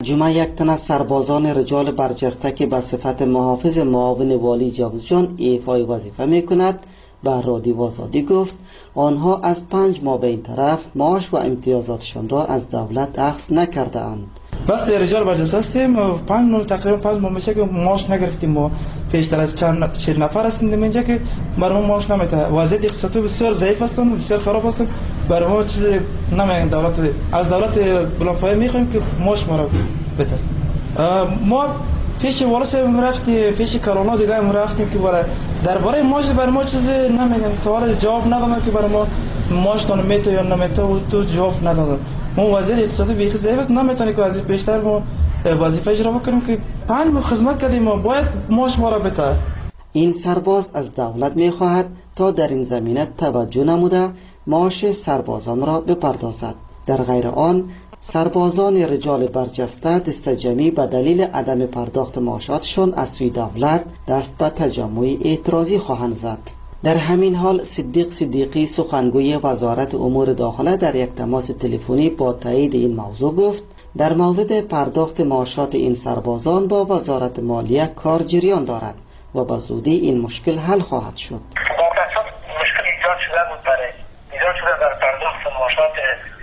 جمعه یک تن از سربازان رجال برجسته که به صفت محافظ معاون والی جوزجان ایفای وظیفه می کند به رادیو آزادی گفت آنها از 5 ماه به این طرف معاش و امتیازاتشان را از دولت اخذ نکرده اند. وقتی رجال برجسته هستیم 5 ماه تقریبا 5 ماه میشه که معاش نگرفتیم. ما پیشتر از 40 نفر هستیم اینجا که برای ما معاش نمیده. وضعیت اقتصادی بسیار ضعیف هستند، بسیار خراب هستند. برای ما چیزی نمیگن. دولت از دولت بلندپایه میخوایم که معاش ما را بده. ما پیش والس رفتیم، پیش کارونا دیگه هم رفتیم که درباره معاش برای ما چیزی نمیگن. تا حالا جواب ندادن که برای ما معاش تون میته یا نمیته و تو جواب ندادن. ما وضعیت اقتصادی بیخی ضعیف نمیتونیم که از بیشتر ما وظیفه اجرا بکنیم که 5 ماه خدمت کردیم ما باید معاش ما را بده. این سرباز از دولت میخواهد تا در این زمینه توجه نموده معاش سربازان را بپردازد. در غیر آن سربازان رجال برجسته دست جمعی به دلیل عدم پرداخت معاشاتشان از سوی دولت دست به تجمع اعتراضی خواهند زد. در همین حال صدیق صدیقی سخنگوی وزارت امور داخله در یک تماس تلفنی با تایید این موضوع گفت در مورد پرداخت معاشات این سربازان با وزارت مالیه کار جریان دارد و به زودی این مشکل حل خواهد شد. مشکل ایجاد شده بود برای پرداخت معاشات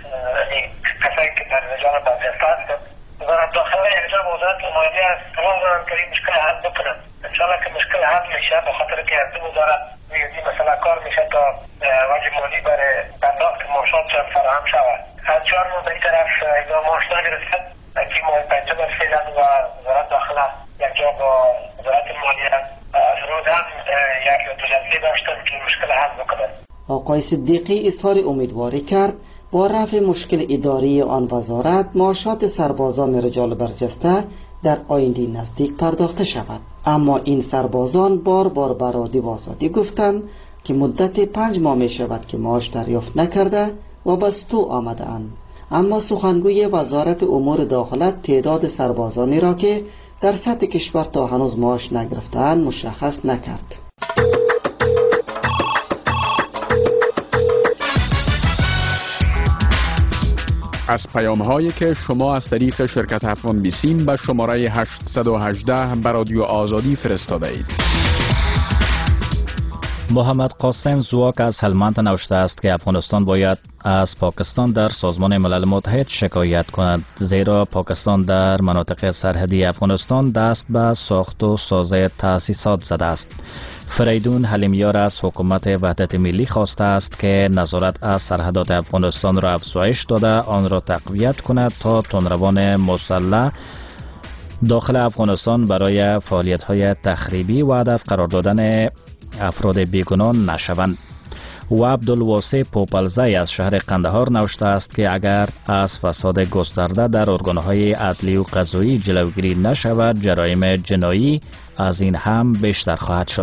کسایی که در رجال برجسته هستند. وزارت داخله اینجا وزارت مالیه است قرار دارن که این مشکل حل بکنن. انشاءالله که مشکل حل میشه به خاطر که از دو وزارت این مثلا کار میشه تا وجه مالی برای پرداخت معاشات فراهم شود. از 4 ماه به این طرف اینا معاش نگرفتن که ماه پنجم فعلا و وزارت داخله یک جا با وزارت مالیه روز هم یک جلسه داشتن که مشکل حل بکنن. آقای صدیقی اظهار امیدواری کرد با رفع مشکل اداری آن وزارت معاشات سربازان رجال برجسته در آینده نزدیک پرداخته شود. اما این سربازان بار بر رادیو آزادی گفتند که مدت 5 ماه می شود که معاش دریافت نکرده و بستو آمده اند. اما سخنگوی وزارت امور داخله تعداد سربازانی را که در سطح کشور تا هنوز معاش نگرفتند مشخص نکرد. از پیام‌هایی که شما از طریق شرکت افغان بیسیم به شماره 818 به رادیو آزادی فرستاده اید. محمد قاسم زواک از هلمند نوشته است که افغانستان باید از پاکستان در سازمان ملل متحد شکایت کند، زیرا پاکستان در مناطق سرحدی افغانستان دست به ساخت و سازی تأسیسات زده است. فریدون حلیمیار از حکومت وحدت ملی خواسته است که نظارت از سرحدات افغانستان را افزایش داده آن را تقویت کند تا تندروان مسلح داخل افغانستان برای فعالیت‌های تخریبی و هدف قرار دادن افراد بیگناه نشوند. و عبدالواسع پوپلزی از شهر قندهار نوشته است که اگر از فساد گسترده در ارگان‌های عدلی و قضایی جلوگیری نشود جرایم جنایی از این هم بیشتر خواهد شد.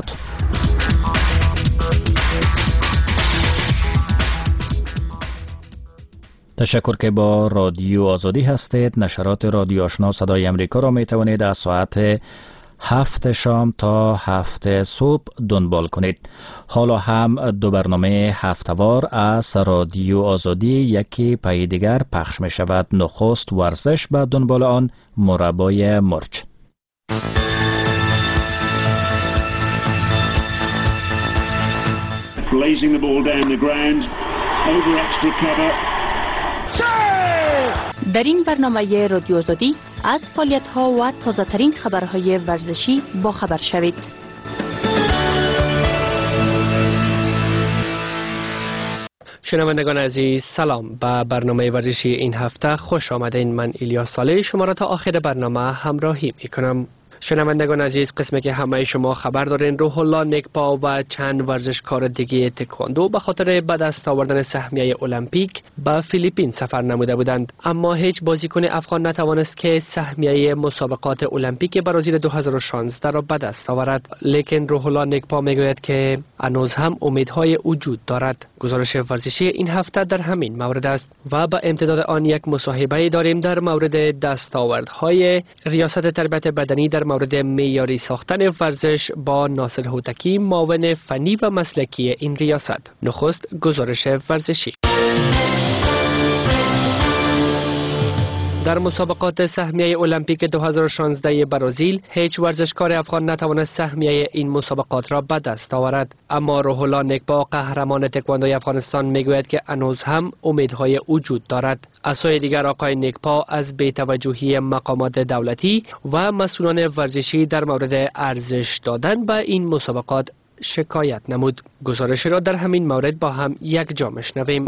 تشکر که با رادیو آزادی هستید. نشرات رادیو آشنا صدای امریکا را می توانید از ساعت 7 شام تا 7 صبح دنبال کنید. حالا هم 2 برنامه هفته‌وار از رادیو آزادی یکی پای دیگر پخش می شود. نخست ورزش، بعد دنبال آن مربای مرچ. Blazing the ball down the ground over extra cover. در این برنامه رادیو آزادی از فعالیت‌ها و تازه‌ترین خبرهای ورزشی با خبر شوید. شنوندگان عزیز سلام، به برنامه ورزشی این هفته خوش آمدین. من ایلیاس صالح شما را تا آخر برنامه همراهی میکنم. شنوندگان عزیز، قسمی که همه شما خبر دارین، روح الله نگپا و چند ورزشکار دیگه تکواندو به خاطر به دست آوردن سهمیه المپیک به فیلیپین سفر نموده بودند، اما هیچ بازیکن افغان نتوانست که سهمیه مسابقات المپیک برازیل 2016 را به دست آورد. لیکن روح الله نگپا میگوید که هنوز هم امیدهای وجود دارد. گزارش ورزشی این هفته در همین مورد است و به امتداد آن یک مصاحبه داریم در مورد دستاوردهای ریاست تربیت بدنی در مورد معیاری ساختن ورزش با ناصر هوتکی، معاون فنی و مسلکی این ریاست. نخست گزارش ورزشی. در مسابقات سهمیه المپیک 2016 برزیل هیچ ورزشکار افغان نتوانست سهمیه این مسابقات را به دست آورد، اما روح الله نکبا قهرمان تکواندوی افغانستان میگوید که هنوز هم امیدهای وجود دارد. از سوی دیگر آقای نکبا از بی‌توجهی مقامات دولتی و مسئولان ورزشی در مورد ارزش دادن به این مسابقات شکایت نمود. گزارش را در همین مورد با هم یک جا میشنویم.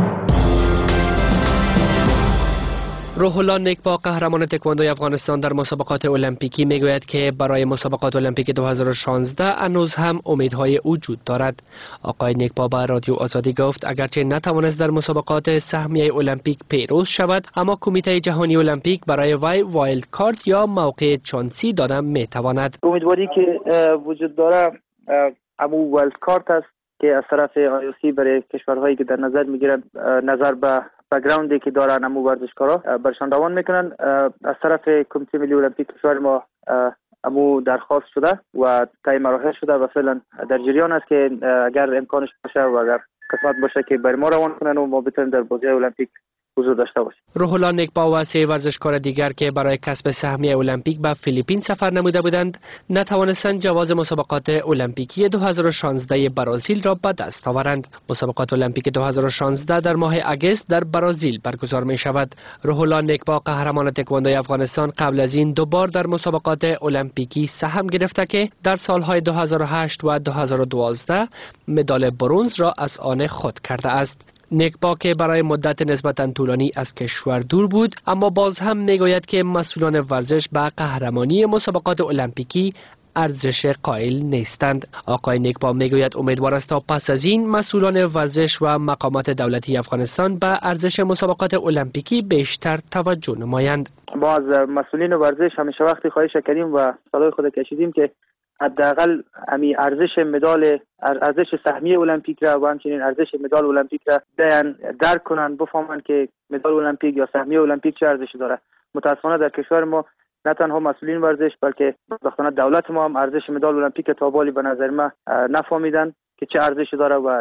روح الله نکبا قهرمان تکواندوی افغانستان در مسابقات المپیکی میگوید که برای مسابقات المپیک 2016 هنوز هم امیدهای وجود دارد. آقای نکبا به رادیو آزادی گفت اگرچه نتوانست در مسابقات سهمیه المپیک پیروز شود، اما کمیته جهانی المپیک برای وی وایلد کارت یا موقع چانسی دادن میتواند. امیدواری که وجود داره امو وایلد کارت است که از طرف IOC برای کشورهایی که در نظر میگیرند نظر به بک‌گراندی که دارن امو ورزشکارا برشان روان میکنن. از طرف کمیته ملی المپیک کشور ما امو درخواست شده و طی مراحل شده و فعلا در جریان است که اگر امکانش باشه و اگر قسمت باشه که بر ما روان کنن و ما بتونیم در بازی المپیک حضور داشته باشیم. روح الله نکبا و 3 ورزشکار دیگر که برای کسب سهمیه المپیک به فیلیپین سفر نموده بودند نتوانستند جواز مسابقات المپیکی 2016 برزیل را به دست آورند. مسابقات المپیک 2016 در ماه اگست در برزیل برگزار می شود. روح الله نکبا قهرمان تکواندوی افغانستان قبل از این 2 بار در مسابقات المپیکی سهم گرفته که در سالهای 2008 و 2012 مدال برنز را از آن خود کرده است. نکبا که برای مدت نسبتاً طولانی از کشور دور بود، اما باز هم میگوید که مسئولان ورزش به قهرمانی مسابقات المپیکی ارزش قائل نیستند. آقای نکبا میگوید امیدوار است تا پس از این مسئولان ورزش و مقامات دولتی افغانستان به ارزش مسابقات المپیکی بیشتر توجه نمایند. ما از مسئولین ورزش همیشه وقتی خواهش کردیم و صدای خود کشیدیم که حداقل ارزش مدال، ارزش سهمیه المپیک را و همچنین ارزش مدال المپیک را درک کنن، بفهمن که مدال المپیک یا سهمیه المپیک چه ارزشی داره. متاسفانه در کشور ما نه تنها مسئولین ورزش بلکه بدبختانه دولت ما هم ارزش مدال المپیک تا بالی به نظر ما نفهمیدن که چه ارزشی داره و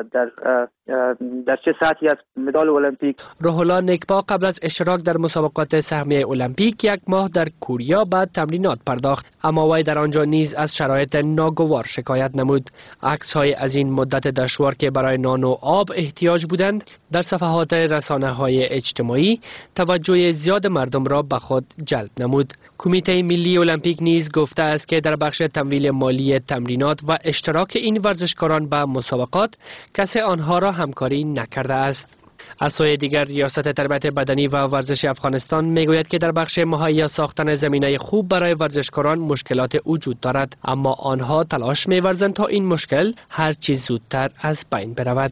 در چه سطحی از مدال المپیک. روح الله نکبا قبل از اشتراک در مسابقات سهمیه المپیک 1 ماه در کوریا بعد تمرینات پرداخت، اما وی در آنجا نیز از شرایط ناگوار شکایت نمود. عکس‌های از این مدت دشوار که برای نان و آب احتیاج بودند در صفحات رسانه‌های اجتماعی توجه زیاد مردم را به خود جلب نمود. کمیته ملی المپیک نیز گفته است که در بخش تمویل مالی تمرینات و اشتراک این ورزشکاران به مسابقات کسی آنها را همکاری نکرده است. از سوی دیگر ریاست تربیت بدنی و ورزش افغانستان میگوید که در بخش مهیا ساختن زمینه خوب برای ورزشکاران مشکلات وجود دارد، اما آنها تلاش می‌ورزند تا این مشکل هر چیز زودتر از بین برود.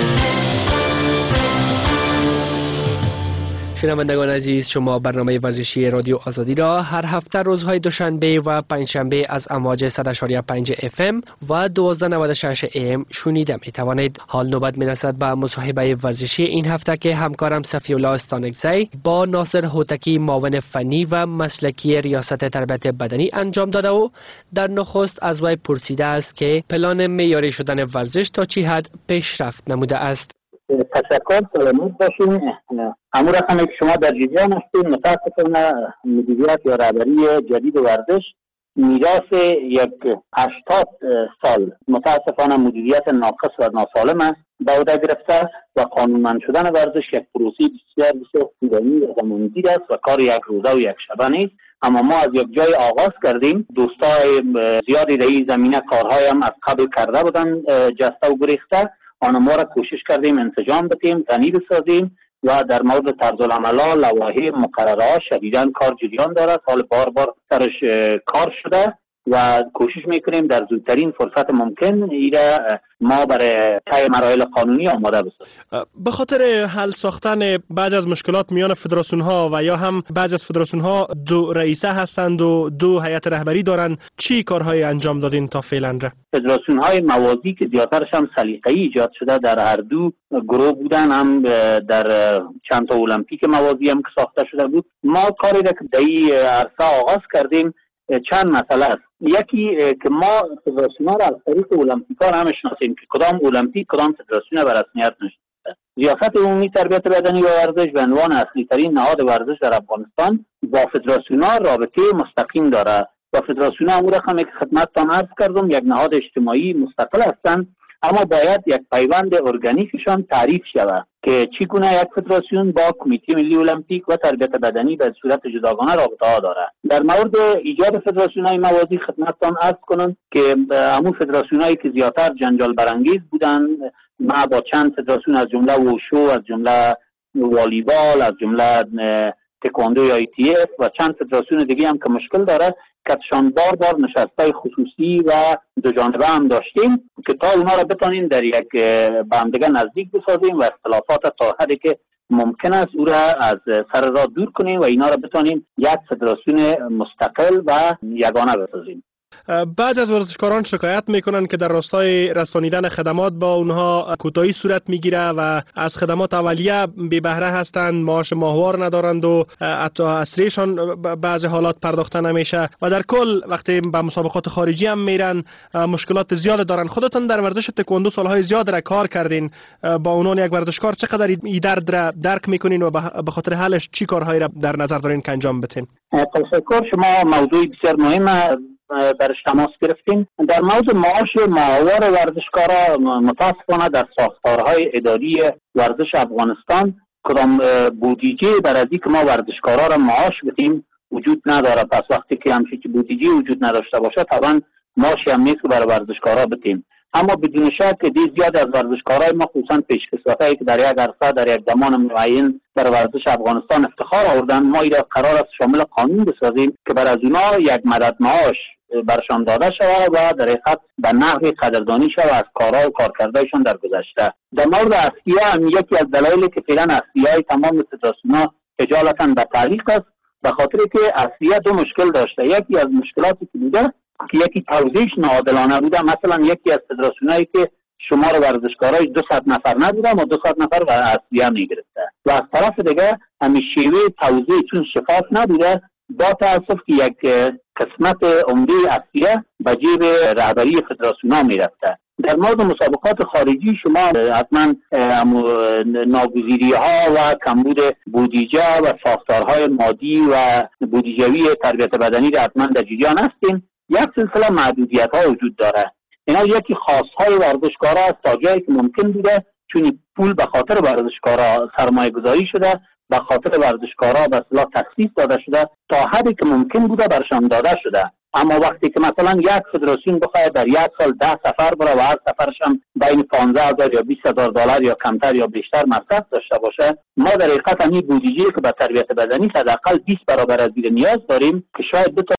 شنوندگان عزیز، شما برنامه ورزشی رادیو آزادی را هر هفته روزهای دوشنبه و پنجشنبه از امواج 100.5 FM و 1296 AM شنیده می توانید. حال نوبت می رسد به مصاحبه ورزشی این هفته که همکارم صفی الله استانکزی با ناصر هوتکی معاون فنی و مسلکی ریاست تربیت بدنی انجام داده و در نخست از وی پرسیده است که پلان معیاری شدن ورزش تا چه حد پیشرفت نموده است. تشکر، سلامت باشین. همون رقمی که شما در جریان هستید، متاسفانه مدیریت یا رهبری جدید ورزش میراث یک 80 سال متاسفانه مدیریت ناقص و ناسالم است به عهده گرفته و قانونمند شدن ورزش یک پروسه بسیار طولانی و زمانگیر است و کار یک روزه و یک شبه نیست. اما ما از یک جای آغاز کردیم. دوستای زیادی در این زمینه کارهای هم از قبل کرده بودن، جسته و گریخته. ما را کوشش کردیم انسجام بدیم، غنی بسازیم و در مورد طرزالعمل‌ها، لوایح، مقررات شدیداً کار جریان دارد. حال بار سرش کار شده و کوشش میکنیم در زودترین فرصت ممکن ایره ما برای طی مراحل قانونی آماده بسازیم. به خاطر حل ساختن بعض از مشکلات میان فدراسیون ها و یا هم بعض از فدراسیون ها 2 رئیسه هستند و 2 هیئت رهبری دارند، چی کارهای انجام دادین تا فعلا؟ فدراسیون های موازی که زیادترش هم سلیقه‌ای ایجاد شده در هر دو گروه بودن، هم در چند تا المپیک موازی هم که ساخته شده بود. ما کاری را که در این عرصه آغاز کردیم چند مسئله است. یکی که ما فدراسیون ها را از طریق المپیک ها هم شناسیم که کدام المپیک کدام فدراسیون به رسمیت ریاست عمومی تربیت بدنی و ورزش به عنوان اصلی ترین نهاد ورزش در افغانستان با فدراسیون‌ها رابطه مستقیم داره و فدراسیون‌ها امور رقمی که خدمتتان عرض کردم یک نهاد اجتماعی مستقل هستند، اما باید یک پیوند ارگانیکشان تعریف شود که چگونه یک فدراسیون با کمیته ملی المپیک و تربیت بدنی به صورت جداگانه رابطه ها داره. در مورد ایجاد فدراسیون‌های موازی خدمتتان عرض کنم که همون فدراسیون‌هایی که زیادتر جنجال برانگیز بودند، ما با چند فدراسیون از جمله ووشو، از جمله والیبال، از جمله تکواندو یا ITF و چند فدراسیون دیگه هم که مشکل داره کتشان بار نشستای خصوصی و دو جانبه هم داشتیم که تا اونا را بتانیم در یک به هم دیگه نزدیک بسازیم و اختلافات تا حدی که ممکن است او را از سر راه دور کنیم و اینا را بتانیم یک فدراسیون مستقل و یگانه بسازیم. بعض از ورزشکاران شکایت میکنن که در راستای رسانیدن خدمات با اونها کوتاهی صورت میگیره و از خدمات اولیه بی بهره هستند، معاش ماهوار ندارند و حتی اسریشان بعض حالات پرداخته نمیشه و در کل وقتی به مسابقات خارجی هم میرن مشکلات زیاد دارن. خودتون در ورزش تکواندو سالهای زیاد را کار کردین، با عنوان یک ورزشکار چقدر این درد را درک میکنین و به خاطر حلش چی کارهایی را در نظر دارین که انجام بدین؟ تشکر. شما موضوع بسیار مهم برش تماس گرفتیم. در موضوع معاش ماهوار ورزشکارا متاسفانه در ساختارهای اداری ورزش افغانستان کدام بودجه برای اینکه ما ورزشکارا را معاش بدیم وجود نداره. پس وقتی که همچین بودجه وجود نداشته باشه طبعا معاشی هم نیست که برای ورزشکارا بدیم. اما بدون شک زیاد از ورزشکارای ما خصوصا پیشکسوتایی که در یک عرصه در یک زمان معین در ورزش افغانستان افتخار آوردن، ما این را قرار است شامل قانون بسازیم که بر از اونا یک مدد معاش برشان داده شود و در حقیقت به نحو قدردانی شود از کارها و کارکردهایشان در گذشته. در مورد اصلیه هم یکی از دلایلی که فعلا اصلیه‌های تمام فدراسیون‌ها اجالتا به تعلیق است به خاطر که اصلیه دو مشکل داشته. یکی از مشکلاتی که بوده که یکی توزیعش ناعادلانه بوده. مثلا یکی از فدراسیونایی که شمار ورزشکارای 200 نفر نبوده اما 200 نفر و اصلیه میگرفته و از طرف دیگه همین شیوه توزیع چون شفاف نبوده با تاسف که یک قسمت عمده اصلیه به جیب رهبری فدراسیون‌ها میرفته. در مورد مسابقات خارجی شما حتما ناگزیری‌ها و کمبود بودجه و ساختارهای مادی و بودجوی تربیت بدنی را حتما در جریان هستیم. یک سلسله محدودیت‌ها وجود داره. اینا یکی خاص‌های ورزشکارا است تا جایی که ممکن بوده چون پول به خاطر ورزشکارا سرمایه‌گذاری شده، به خاطر ورزشکارا به اصطلاح تخصیص داده شده، تا حدی که ممکن بوده برشان داده شده. اما وقتی که مثلا یک فدراسیون بخواد در یک سال 10 سفر بره و هر سفرش هم بین 15,000 یا 20,000 دلار یا کمتر یا بیشتر مصرف داشته باشه، ما در حقیقت همین بودجه که به تربیت بدنی حداقل 20 برابر از زیر نیاز داریم که شاید